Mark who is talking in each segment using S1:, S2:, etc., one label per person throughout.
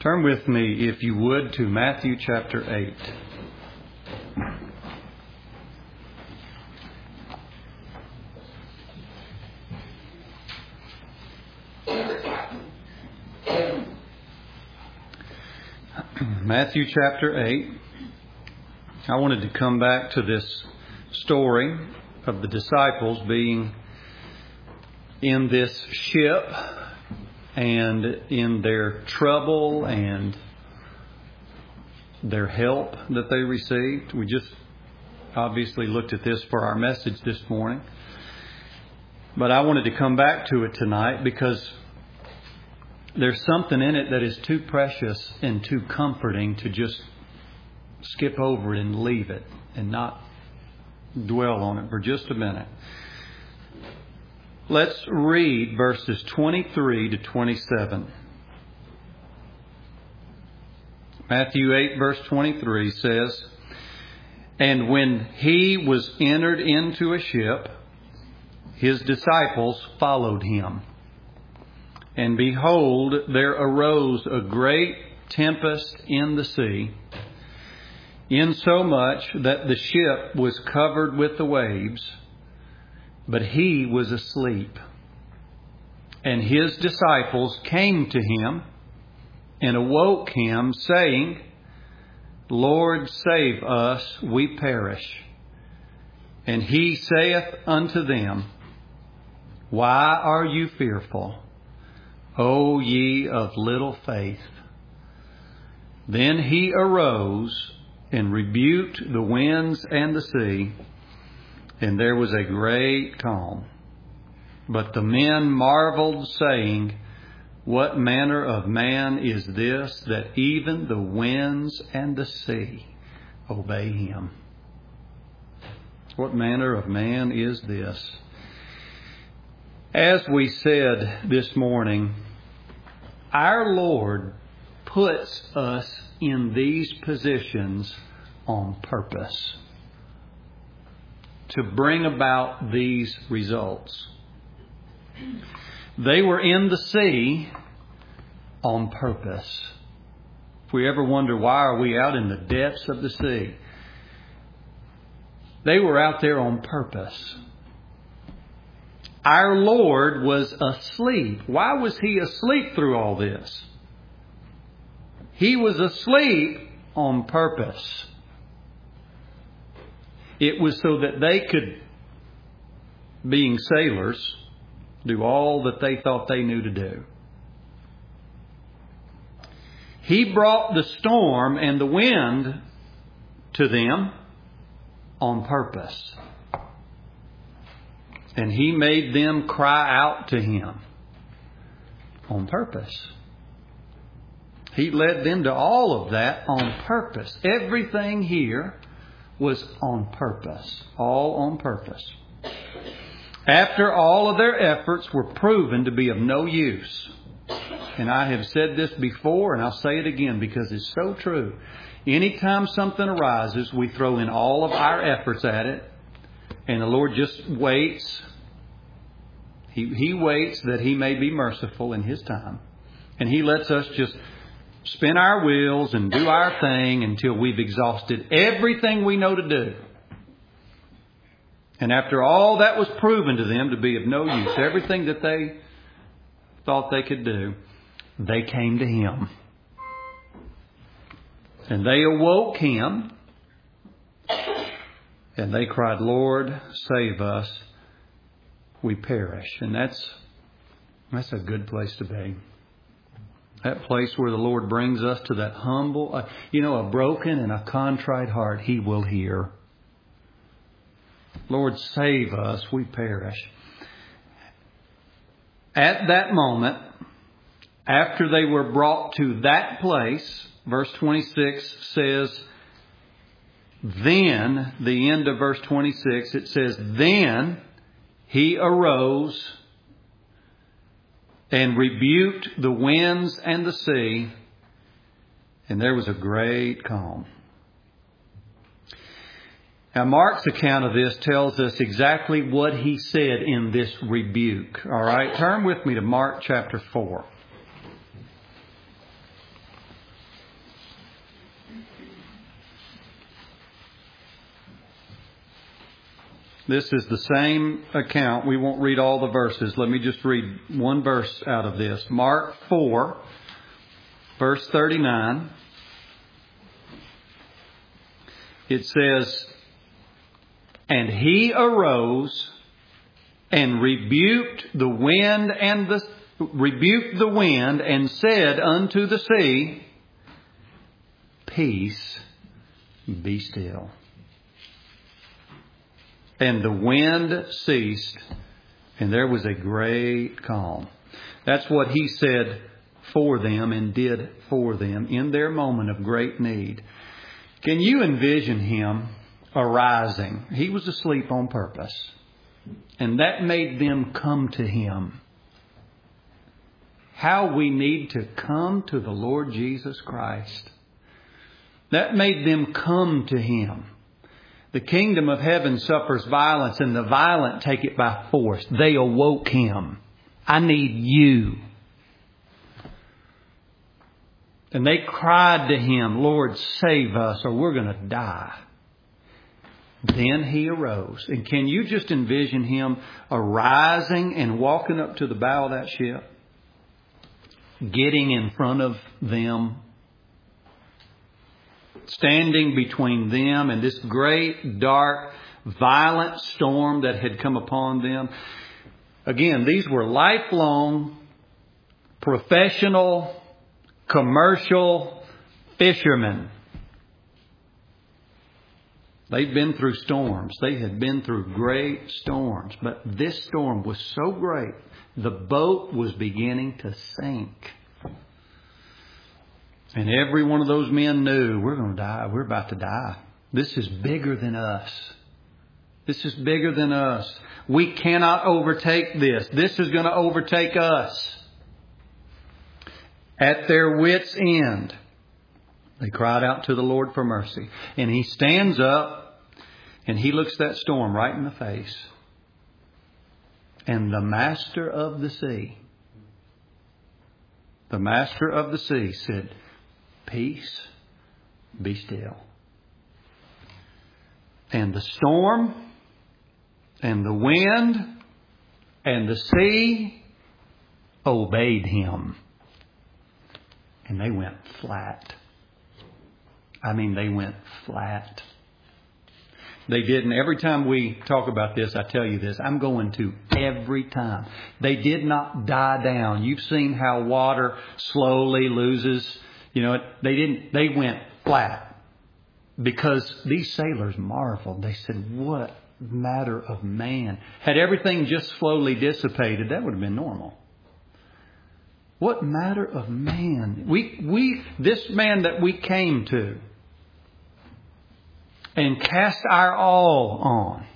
S1: Turn with me, if you would, to Matthew chapter 8. Matthew chapter 8. I wanted to come back to this story of the disciples being in this ship and in their trouble and their help that they received. We just obviously looked at this for our message this morning. But I wanted to come back to it tonight because there's something in it that is too precious and too comforting to just skip over it and leave it and not dwell on it for just a minute. Let's read verses 23 to 27. Matthew 8 verse 23 says, "And when he was entered into a ship, his disciples followed him. And behold, there arose a great tempest in the sea, insomuch that the ship was covered with the waves. But he was asleep. And his disciples came to him and awoke him, saying, Lord, save us, we perish. And he saith unto them, Why are you fearful, O ye of little faith? Then he arose and rebuked the winds and the sea, and there was a great calm. But the men marveled, saying, What manner of man is this, that even the winds and the sea obey him? What manner of man is this? As we said this morning, our Lord puts us in these positions on purpose to bring about these results. They were in the sea on purpose. If we ever wonder why are we out in the depths of the sea, they were out there on purpose. Our Lord was asleep. Why was he asleep through all this? He was asleep on purpose. It was so that they could, being sailors, do all that they thought they knew to do. He brought the storm and the wind to them on purpose. And he made them cry out to him on purpose. He led them to all of that on purpose. Everything here was on purpose. All on purpose. After all of their efforts were proven to be of no use. And I have said this before and I'll say it again because it's so true. Anytime something arises, we throw in all of our efforts at it. And the Lord just waits. He waits that He may be merciful in His time. And He lets us just spin our wheels and do our thing until we've exhausted everything we know to do. And after all that was proven to them to be of no use, everything that they thought they could do, they came to Him. And they awoke Him. And they cried, Lord, save us, we perish. And that's a good place to be. That place where the Lord brings us to that humble, a broken and a contrite heart, He will hear. Lord, save us, we perish. At that moment, after they were brought to that place, verse 26 says, then, the end of verse 26, it says, then he arose and rebuked the winds and the sea, and there was a great calm. Now, Mark's account of this tells us exactly what he said in this rebuke. All right, turn with me to Mark chapter 4. This is the same account. We won't read all the verses. Let me just read one verse out of this. Mark 4, verse 39. It says, "And he arose and rebuked the wind and said unto the sea, Peace, be still. And the wind ceased, and there was a great calm." That's what he said for them and did for them in their moment of great need. Can you envision him arising? He was asleep on purpose. And that made them come to him. How we need to come to the Lord Jesus Christ. That made them come to him. The kingdom of heaven suffers violence, and the violent take it by force. They awoke him. I need you. And they cried to him, Lord, save us, or we're going to die. Then he arose. And can you just envision him arising and walking up to the bow of that ship? Getting in front of them. Standing between them and this great, dark, violent storm that had come upon them. Again, these were lifelong, professional, commercial fishermen. They'd been through storms. They had been through great storms. But this storm was so great, the boat was beginning to sink. And every one of those men knew, we're going to die. We're about to die. This is bigger than us. This is bigger than us. We cannot overtake this. This is going to overtake us. At their wits' end, they cried out to the Lord for mercy. And he stands up and he looks that storm right in the face. And the master of the sea said, Peace, be still. And the storm and the wind and the sea obeyed him. And they went flat. I mean, they went flat. They didn't. Every time we talk about this, I tell you this. I'm going to every time. They did not die down. You've seen how water slowly loses. You know, they went flat. Because these sailors marveled. They said, what matter of man? Had everything just slowly dissipated, that would have been normal. What matter of man? This man that we came to and cast our all on,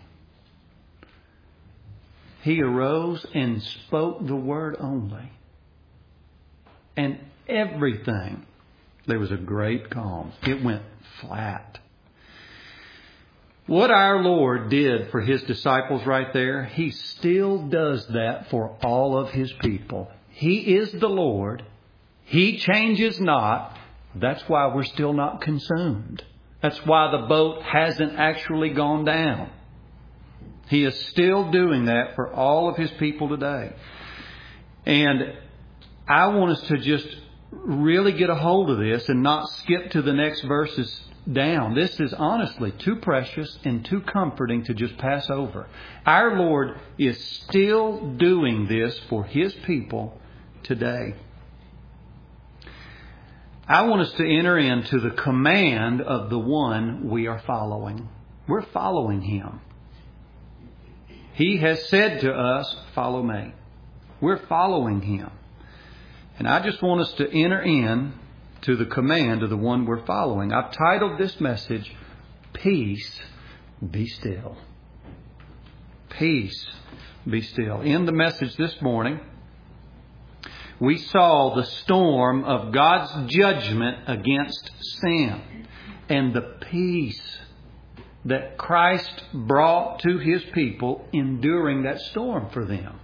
S1: he arose and spoke the word only. And everything, there was a great calm. It went flat. What our Lord did for his disciples right there, he still does that for all of his people. He is the Lord. He changes not. That's why we're still not consumed. That's why the boat hasn't actually gone down. He is still doing that for all of his people today. And I want us to just really get a hold of this and not skip to the next verses down. This is honestly too precious and too comforting to just pass over. Our Lord is still doing this for his people today. I want us to enter into the command of the one we are following. We're following him. He has said to us, follow me. We're following him. And I just want us to enter in to the command of the one we're following. I've titled this message, Peace, Be Still. Peace, be still. In the message this morning, we saw the storm of God's judgment against sin and the peace that Christ brought to his people enduring that storm for them.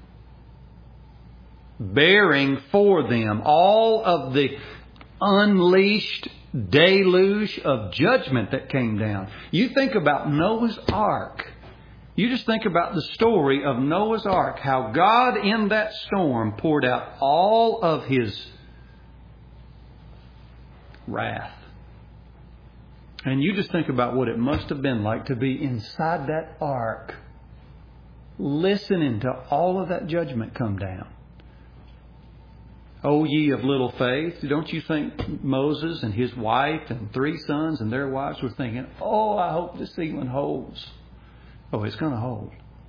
S1: Bearing for them all of the unleashed deluge of judgment that came down. You think about Noah's Ark. You just think about the story of Noah's Ark, how God in that storm poured out all of His wrath. And you just think about what it must have been like to be inside that ark, listening to all of that judgment come down. O ye of little faith, don't you think Moses and his wife and 3 sons and their wives were thinking, oh, I hope the ceiling holds. Oh, it's going to hold.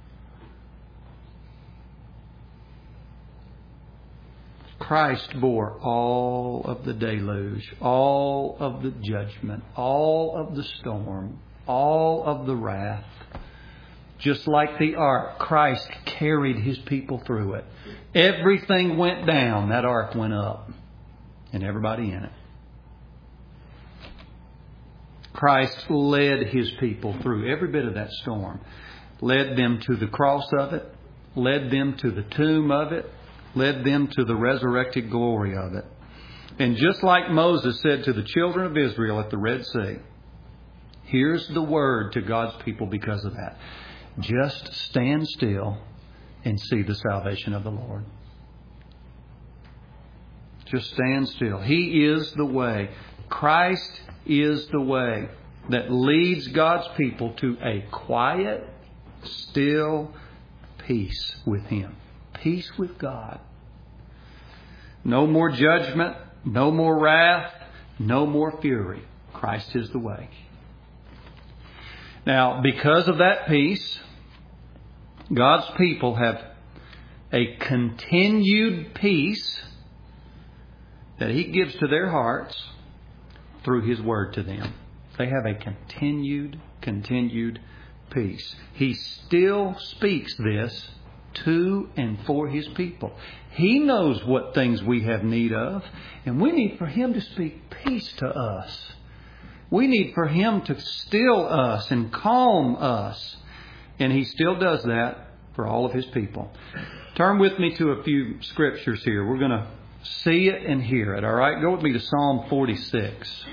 S1: Christ bore all of the deluge, all of the judgment, all of the storm, all of the wrath. Just like the ark, Christ carried His people through it. Everything went down, that ark went up, and everybody in it. Christ led His people through every bit of that storm. Led them to the cross of it, led them to the tomb of it, led them to the resurrected glory of it. And just like Moses said to the children of Israel at the Red Sea, here's the word to God's people because of that. Just stand still and see the salvation of the Lord. Just stand still. He is the way. Christ is the way that leads God's people to a quiet, still peace with Him. Peace with God. No more judgment, no more wrath, no more fury. Christ is the way. Now, because of that peace, God's people have a continued peace that He gives to their hearts through His Word to them. They have a continued peace. He still speaks this to and for His people. He knows what things we have need of, and we need for Him to speak peace to us. We need for Him to still us and calm us. And He still does that for all of His people. Turn with me to a few scriptures here. We're going to see it and hear it. All right? Go with me to Psalm 46.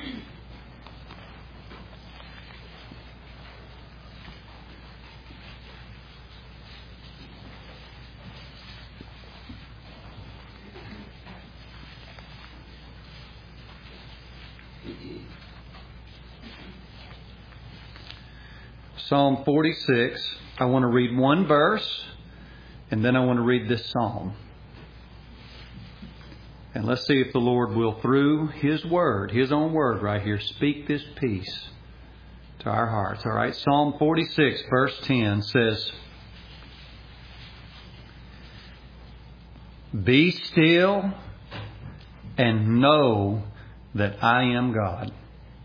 S1: Psalm 46. I want to read one verse, and then I want to read this psalm. And let's see if the Lord will, through His Word, His own Word right here, speak this peace to our hearts. All right, Psalm 46, verse 10 says, "Be still and know that I am God.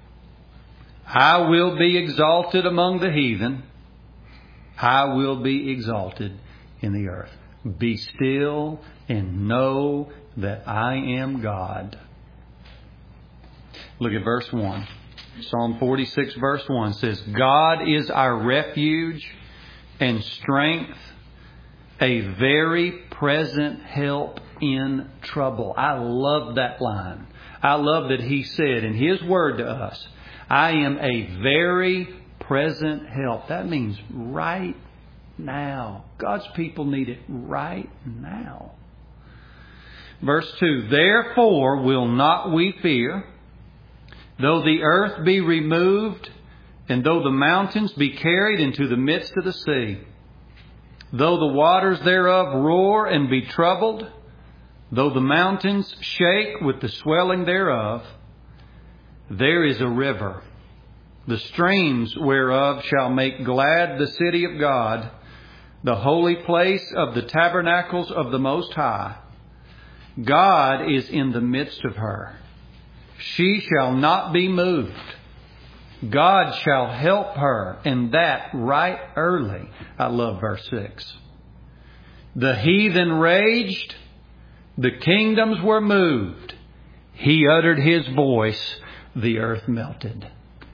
S1: I will be exalted among the heathen. I will be exalted in the earth. Be still and know that I am God." Look at verse 1. Psalm 46 verse 1 says, "God is our refuge and strength, a very present help in trouble." I love that line. I love that He said in His Word to us, I am a very present help. That means right now. God's people need it right now. Verse 2, "Therefore will not we fear, though the earth be removed, and though the mountains be carried into the midst of the sea, though the waters thereof roar and be troubled, though the mountains shake with the swelling thereof, there is a river, the streams whereof shall make glad the city of God, the holy place of the tabernacles of the Most High. God is in the midst of her. She shall not be moved. God shall help her, and that right early." I love verse 6. "The heathen raged, the kingdoms were moved. He uttered His voice, the earth melted."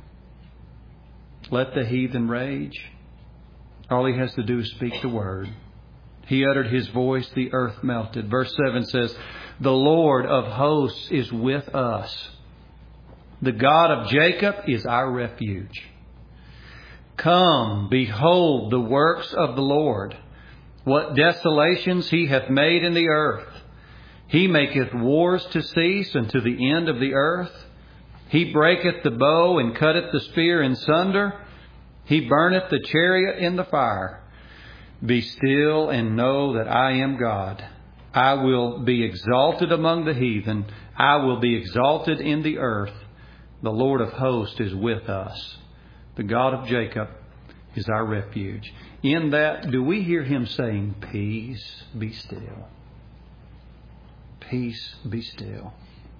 S1: Let the heathen rage. All he has to do is speak the word. He uttered His voice, the earth melted. Verse 7 says, "The Lord of hosts is with us. The God of Jacob is our refuge. Come, behold the works of the Lord, what desolations He hath made in the earth. He maketh wars to cease unto the end of the earth. He breaketh the bow and cutteth the spear in sunder. He burneth the chariot in the fire. Be still and know that I am God. I will be exalted among the heathen. I will be exalted in the earth. The Lord of hosts is with us. The God of Jacob is our refuge. In that, do we hear Him saying, peace, be still? Peace, be still.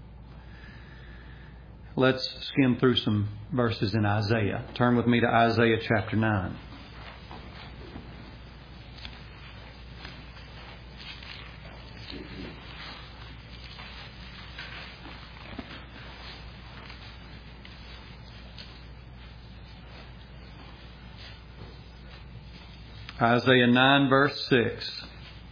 S1: Let's skim through some verses in Isaiah. Turn with me to Isaiah chapter 9. Isaiah 9 verse 6.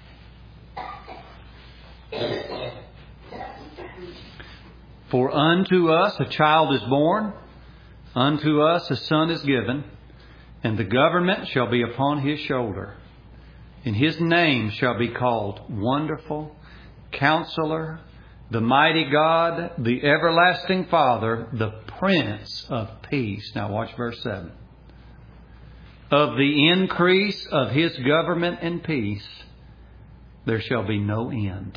S1: For unto us a child is born, unto us a son is given, and the government shall be upon His shoulder. And His name shall be called Wonderful, Counselor, the Mighty God, the Everlasting Father, the Prince of Peace. Now watch verse 7. Of the increase of His government and peace, there shall be no end.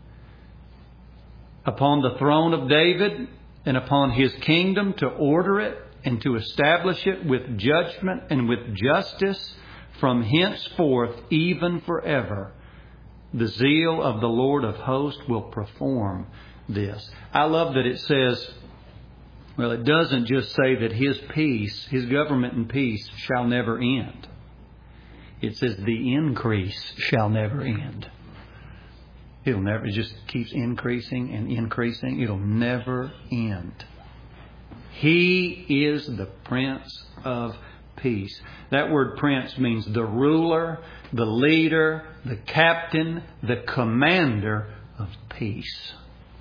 S1: Upon the throne of David and upon His kingdom, to order it and to establish it with judgment and with justice from henceforth even forever. The zeal of the Lord of hosts will perform this. I love that it says, well, it doesn't just say that His peace, His government and peace shall never end. It says the increase shall never end. It'll never, it just keeps increasing and increasing. It'll never end. He is the Prince of Peace. That word prince means the ruler, the leader, the captain, the commander of peace.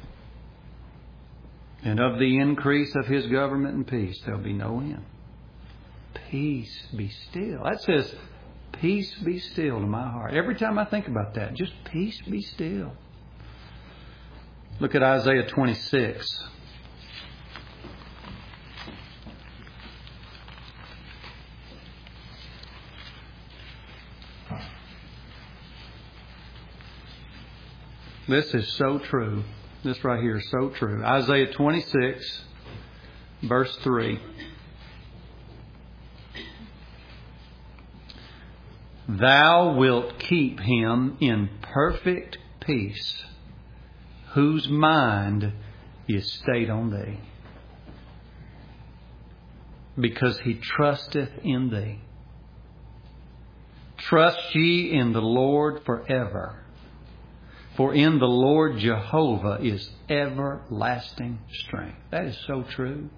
S1: And of the increase of His government and peace, there'll be no end. Peace be still. That says, peace be still to my heart. Every time I think about that, just peace be still. Look at Isaiah 26. This is so true. This right here is so true. Isaiah 26, verse 3. Thou wilt keep him in perfect peace, whose mind is stayed on thee, because he trusteth in thee. Trust ye in the Lord forever, for in the Lord Jehovah is everlasting strength. That is so true.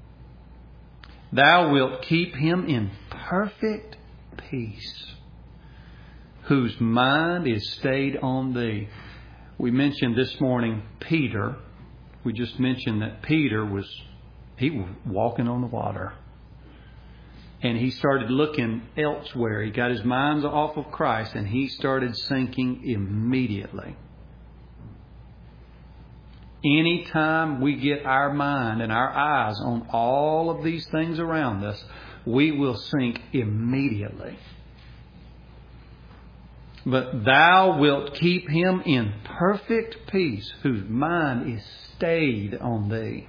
S1: Thou wilt keep him in perfect peace, whose mind is stayed on thee. We mentioned this morning Peter. We just mentioned that Peter was walking on the water. And he started looking elsewhere. He got his mind off of Christ and he started sinking immediately. Anytime we get our mind and our eyes on all of these things around us, we will sink immediately. But thou wilt keep him in perfect peace, whose mind is stayed on thee.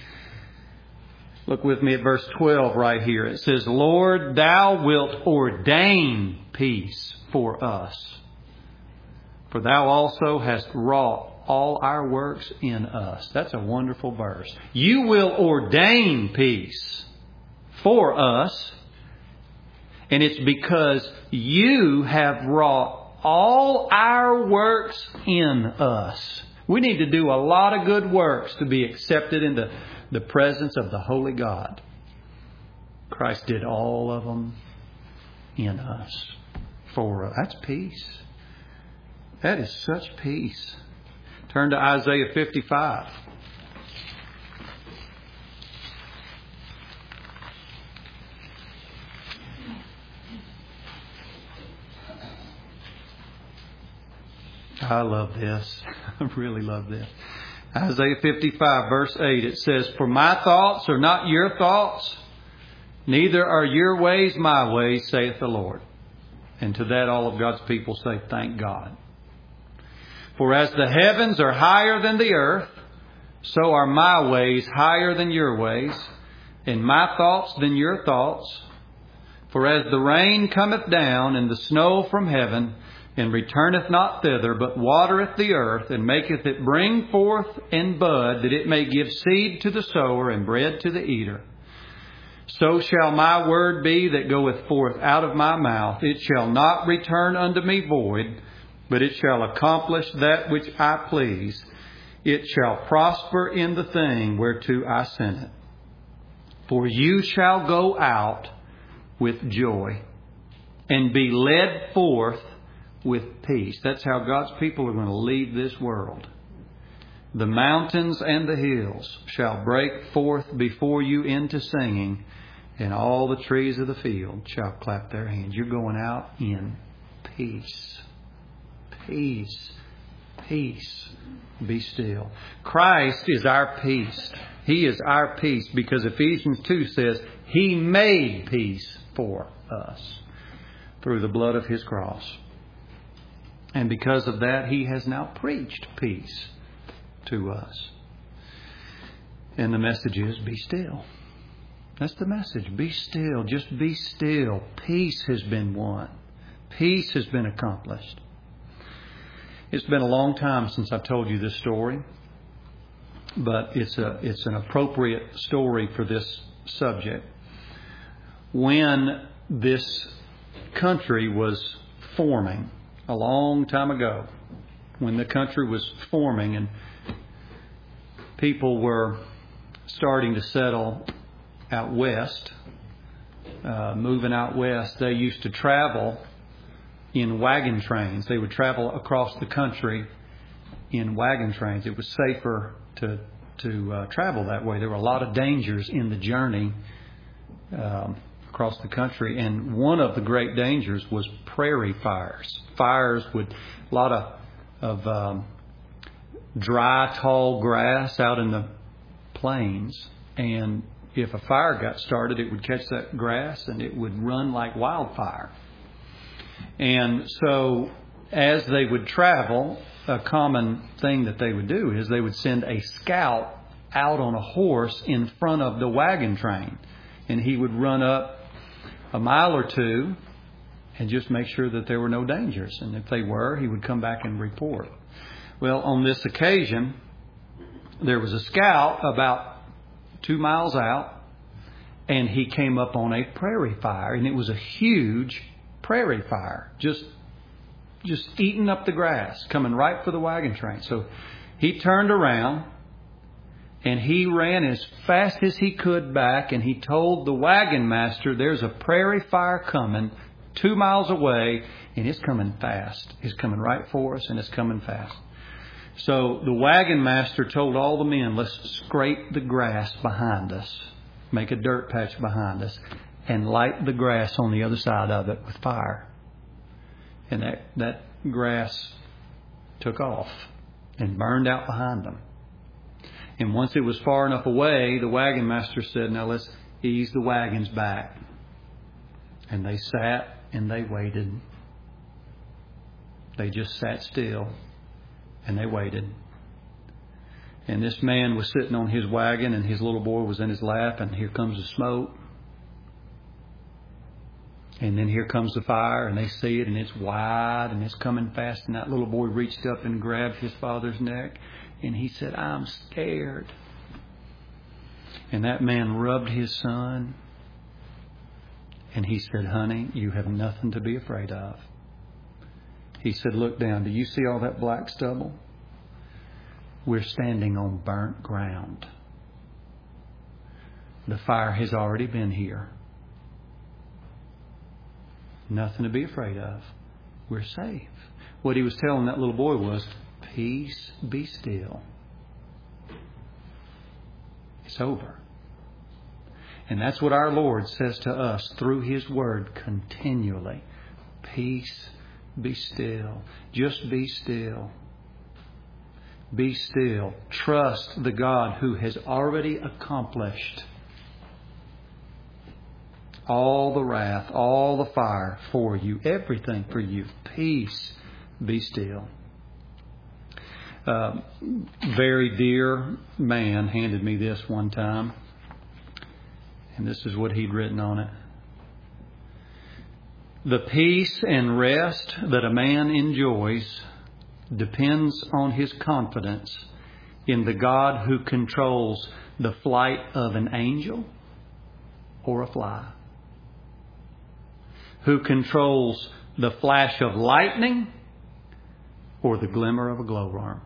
S1: Look with me at verse 12 right here. It says, Lord, thou wilt ordain peace for us, for thou also hast wrought all our works in us. That's a wonderful verse. You will ordain peace for us, and it's because you have wrought all our works in us. We need to do a lot of good works to be accepted into the presence of the Holy God. Christ did all of them in us for us. That's peace. That is such peace. Turn to Isaiah 55. I love this. I really love this. Isaiah 55 verse 8, it says, "For my thoughts are not your thoughts, neither are your ways my ways, saith the Lord." And to that all of God's people say, thank God. "For as the heavens are higher than the earth, so are my ways higher than your ways, and my thoughts than your thoughts. For as the rain cometh down and the snow from heaven, and returneth not thither, but watereth the earth, and maketh it bring forth and bud, that it may give seed to the sower and bread to the eater, so shall my word be that goeth forth out of my mouth. It shall not return unto me void, but it shall accomplish that which I please. It shall prosper in the thing whereto I sent it. For you shall go out with joy, and be led forth with peace." That's how God's people are going to leave this world. "The mountains and the hills shall break forth before you into singing, and all the trees of the field shall clap their hands." You're going out in peace. Peace. Peace. Be still. Christ is our peace. He is our peace because Ephesians 2 says He made peace for us through the blood of His cross. And because of that, He has now preached peace to us. And the message is, be still. That's the message. Be still. Just be still. Peace has been won. Peace has been accomplished. It's been a long time since I've told you this story, but it's an appropriate story for this subject. When this country was forming, a long time ago, when the country was forming and people were starting to settle out west, moving out west, they used to travel in wagon trains. They would travel across the country in wagon trains. It was safer to travel that way. There were a lot of dangers in the journey across the country, and one of the great dangers was prairie fires. Fires with a lot of dry, tall grass out in the plains, and if a fire got started, it would catch that grass and it would run like wildfire. And so as they would travel, a common thing that they would do is they would send a scout out on a horse in front of the wagon train, and he would run up a mile or two and just make sure that there were no dangers. And if they were, he would come back and report. Well, on this occasion, there was a scout about 2 miles out, and he came up on a prairie fire, and it was a huge prairie fire, just eating up the grass, coming right for the wagon train. So he turned around and he ran as fast as he could back, and he told the wagon master, "There's a prairie fire coming 2 miles away, and it's coming fast. It's coming right for us, and it's coming fast." So the wagon master told all the men, "Let's scrape the grass behind us, make a dirt patch behind us, and light the grass on the other side of it with fire." And that grass took off and burned out behind them. And once it was far enough away, the wagon master said, "Now let's ease the wagons back." And they sat and they waited. They just sat still and they waited. And this man was sitting on his wagon, and his little boy was in his lap, and here comes the smoke. And then here comes the fire, and they see it, and it's wide, and it's coming fast. And that little boy reached up and grabbed his father's neck, and he said, "I'm scared." And that man rubbed his son, and he said, "Honey, you have nothing to be afraid of." He said, "Look down. Do you see all that black stubble? We're standing on burnt ground. The fire has already been here. Nothing to be afraid of. We're safe." What he was telling that little boy was, "Peace, be still. It's over." And that's what our Lord says to us through His Word continually. Peace, Be still. Just be still. Be still. Trust the God who has already accomplished all the wrath, all the fire for you, everything for you. Peace. Be still. Very dear man handed me this one time, and this is what he'd written on it. The peace and rest that a man enjoys depends on his confidence in the God who controls the flight of an angel or a fly, who controls the flash of lightning or the glimmer of a glowworm.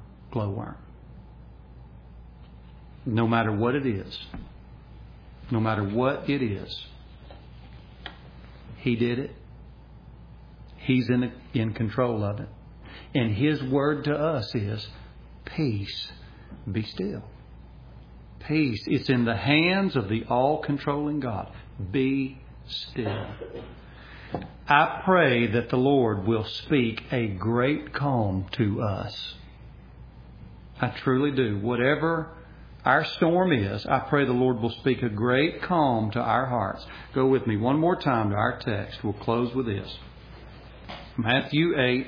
S1: No matter what it is, no matter what it is, He did it. He's in control of it. And His word to us is, peace, be still. Peace. It's in the hands of the all-controlling God. Be still. I pray that the Lord will speak a great calm to us. I truly do. Whatever our storm is, I pray the Lord will speak a great calm to our hearts. Go with me one more time to our text. We'll close with this. Matthew 8.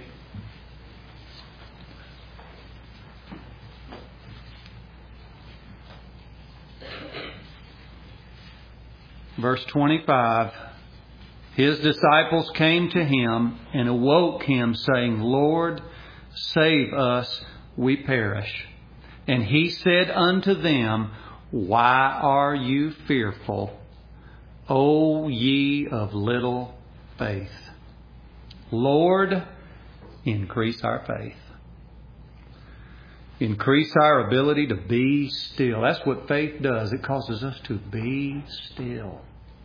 S1: Verse 25. His disciples came to Him and awoke Him, saying, Lord, save us, we perish. And He said unto them, Why are you fearful, O ye of little faith? Lord, increase our faith. Increase our ability to be still. That's what faith does. It causes us to be still.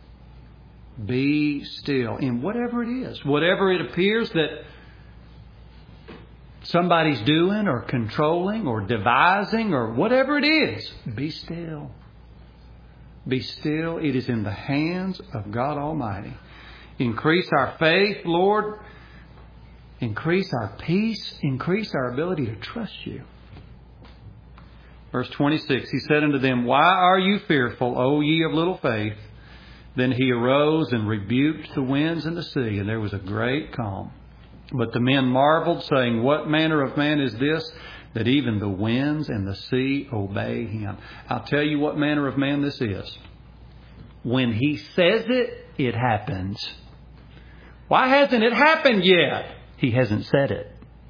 S1: Be still in whatever it is. Whatever it appears that somebody's doing or controlling or devising or whatever it is, be still. Be still. It is in the hands of God Almighty. Increase our faith, Lord. Increase our peace. Increase our ability to trust You. Verse 26, He said unto them, Why are you fearful, O ye of little faith? Then He arose and rebuked the winds and the sea, and there was a great calm. But the men marveled, saying, What manner of man is this, that even the winds and the sea obey Him? I'll tell you what manner of man this is. When He says it, it happens. Why hasn't it happened yet? He hasn't said it.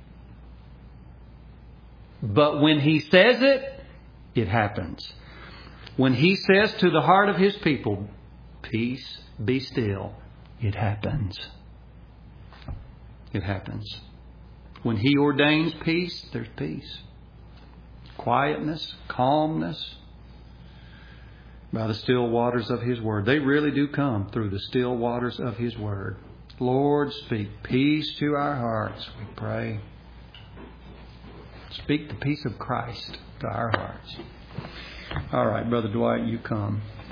S1: But when He says it, it happens. When He says to the heart of His people, peace, be still, it happens. It happens. When He ordains peace, there's peace. Quietness, calmness, by the still waters of His Word. They really do come through the still waters of His Word. Lord, speak peace to our hearts, we pray. Speak the peace of Christ to our hearts. All right, Brother Dwight, you come.